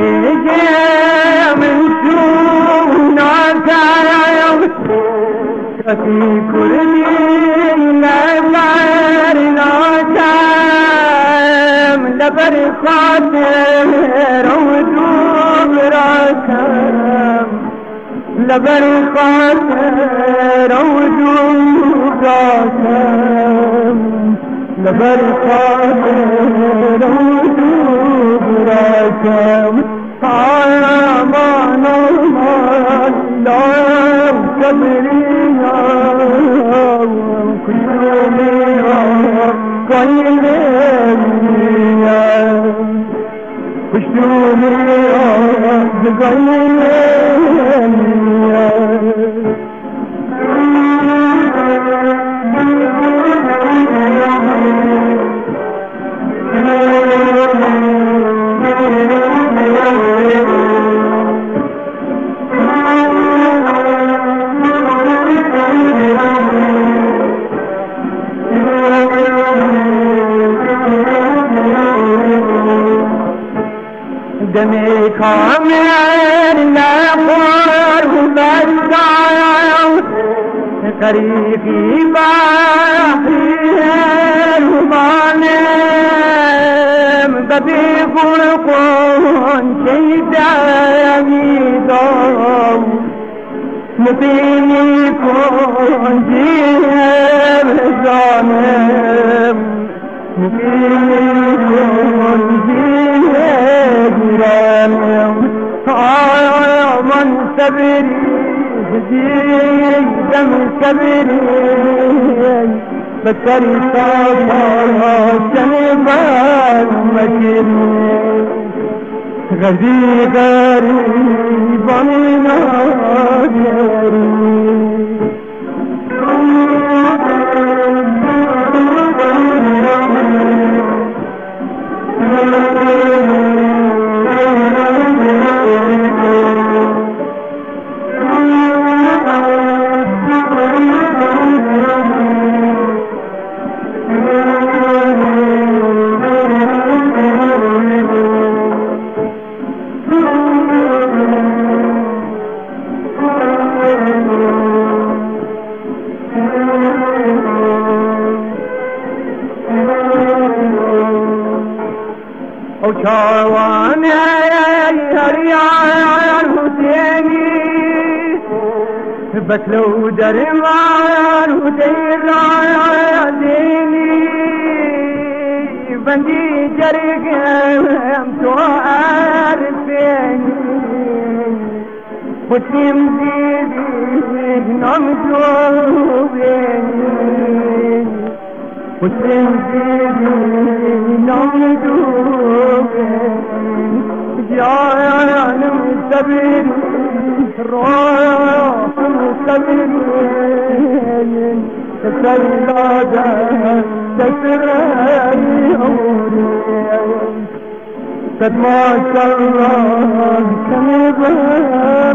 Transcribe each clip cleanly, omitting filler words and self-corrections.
من شونا كايم كفي كل لا بار لا كام لبر خاطر ودوب راكم لبر خاطر ودوب راكم لبر خاطر ودوب راكم آمان آمان لا كبريا كيوميا قيليا كشوميا قيليا دمي كامل لا قر وبسعى طريقي بحر ومانم بدي فرقون شيدا يميدو مقيمي كون جيب زانم مقيمي كون جيب زانم من صبري دم كبري بكري صافا شنبان مكري غزي غريب عنا وشاوان يا الحسيني بس لو درمان ودير يا ديني بندي جرقم سؤال فيني وسيم زيدي نوم جوبيني وسيم زيدي نوم جوبيني جانم سبيل روح سبيل تسلادا تسراني أوري قد ما شاء الله كنبا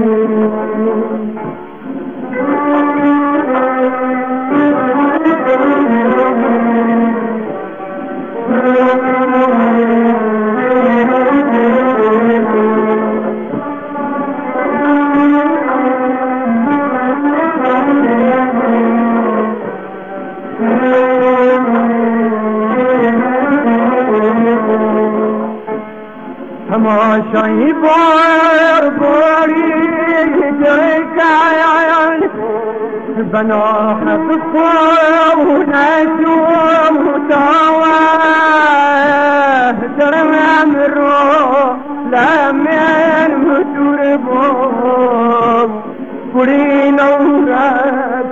تماشای بار باری جایکایان بنا حق خواه نشوم داوه درم امرو لمن مدور بام کڑی نورد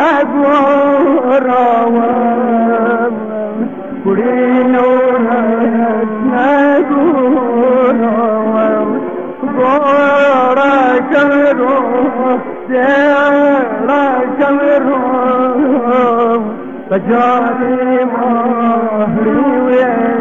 نگوراوام کڑی نورد نگوراوام گورا کمرو دیرا کمرو بجاری ماهری